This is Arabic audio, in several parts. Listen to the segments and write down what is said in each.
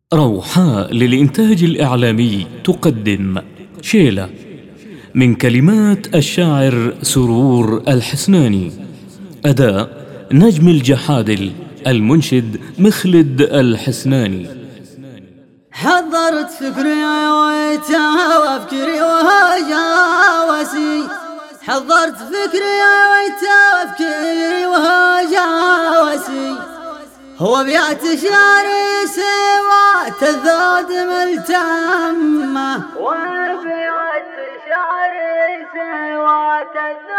روحاء للإنتاج الإعلامي تقدم شيلة من كلمات الشاعر سرور الحسناني، أداء نجم الجحادل، المنشد مخلد الحسناني. حضرت فكري ويتها وافكري وهجاوسي، حضرت فكري ويتها وافكري وهجاوسي، هو بيات شعري سوات الذود ملتمة، وبيات شعري سوات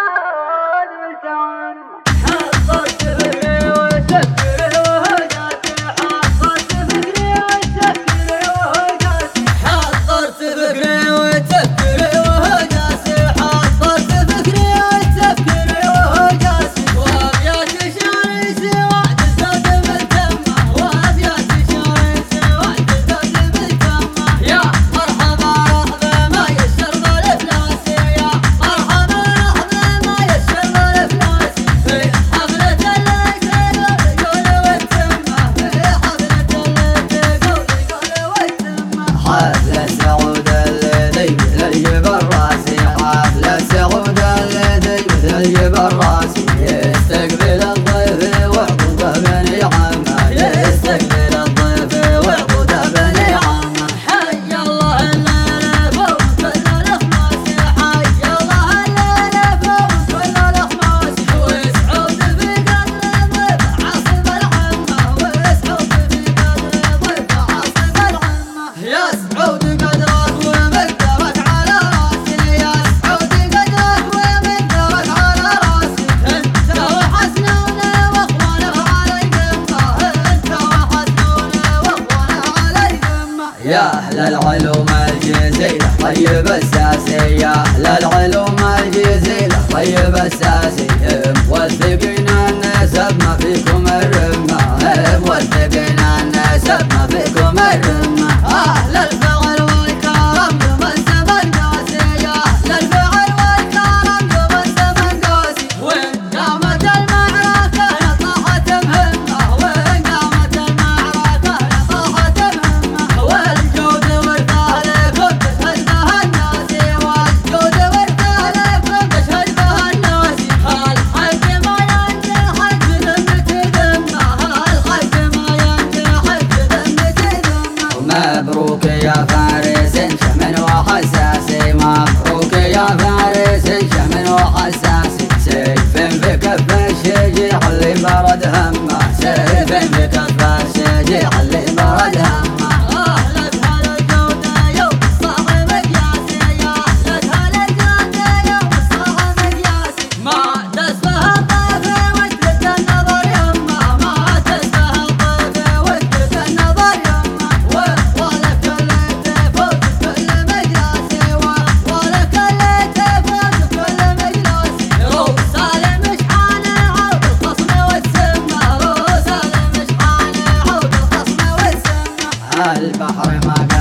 الذود ملتمة. حضرت فكري وتفكري وهجاتي، حضرت فكري وتفكري وهجاتي، حضرت فكري وتفكري وهجاتي، حضرت فكري وتفكري وهجاتي، وابيات شعري سوات الذود ملتمة، وابيات شعري سوات الذود ملتمة. يا مرحبا رحبا ما يسر الافلاس، يا مرحبا رحبا ما يسر الافلاس، في حفلة اللي تقول والتمة، في حفلة اللي تقول والتمة. حفلة سعود اللي مثل الجبل راسي، حفلة سعود اللي مثل الجبل راسي، يستقبل الضيف وعقوده بني عمه، يستقبل الضيف وعقوده بني عمه. حي الله الليلة فوق كل الأخماس، حي الله الليلة فوق كل الأخماس، وسعود في قدر الضيف عاصف العمة، وسعود في قدر الضيف عاصف العمة. يا سعود قدرك ومقدرك على راسي، يا سعود قدرك ومقدرك على راسي، انت وحسنون واخوانه على القمة، انت وحسنون واخوانه على القمة. يا اهل العلوم الجزيلة طيب الساسي، يا اهل العلوم الجزيلة طيب الساسي، موثقين النسب ما فيكم الرمة، موثقين النسب ما فيكم الرمة. اهل الفعل والكرم قبل زمن قاسي، يا اهل الفعل والكرم قبل زمن قاسي، وين قامت المعركة طاحت مهمة، وين قامت المعركة طاحت مهمة. والجود ورثه لكم تشهد به الناس، والجود ورثه لكم تشهد به الناس. الحق ما ينجحك بذمة ذمة، الحق ما ينجحك بذمة ذمة. مبروك يا فارس شمن وحساسي، مبروك يا فارس شمن وحساسي، سيف بكف الشجيع اللي برد همه، سيف بكف الشجيع اللي برد همه. اهلك هالجودة يوم الصاحب قياسي، يا اهلك هالجودة يوم الصاحب قياسي، ما تسبه الضيف وجدت النظر يمه، ما تسبه الضيف وجدت النظر يمه. ولك اللي تفوز كل مجلاسي، ولك اللي تفوز كل مجلاسي، روس المشحانة عود الخصم والسمة، روس المشحانة عود الخصم والسمة. البحر ما